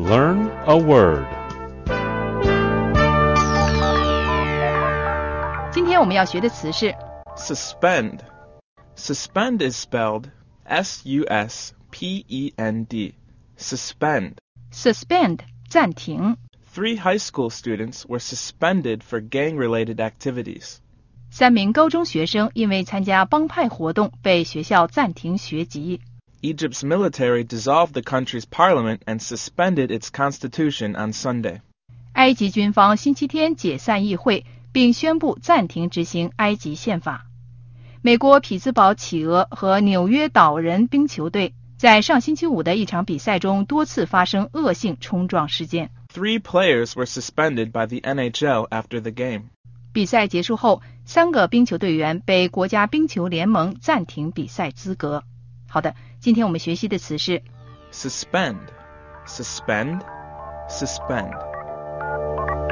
Learn a word. 今天我们要学的词是 Suspend. Suspend is spelled S-U-S-P-E-N-D. Suspend. suspend 暂停。 3 high school students were suspended for gang-related activities. 3名高中学生因为参加帮派活动被学校暂停学籍。 Egypt's military dissolved the country's parliament and suspended its constitution on Sunday. 埃及军方星期天解散议会，并宣布暂停执行埃及宪法。美国匹兹堡企鹅和纽约岛人冰球队在上星期五的一场比赛中多次发生恶性冲撞事件。 3 players were suspended by the NHL after the game. 比赛结束后，3个冰球队员被国家冰球联盟暂停比赛资格。好的，今天我们学习的词是 Suspend. Suspend. Suspend.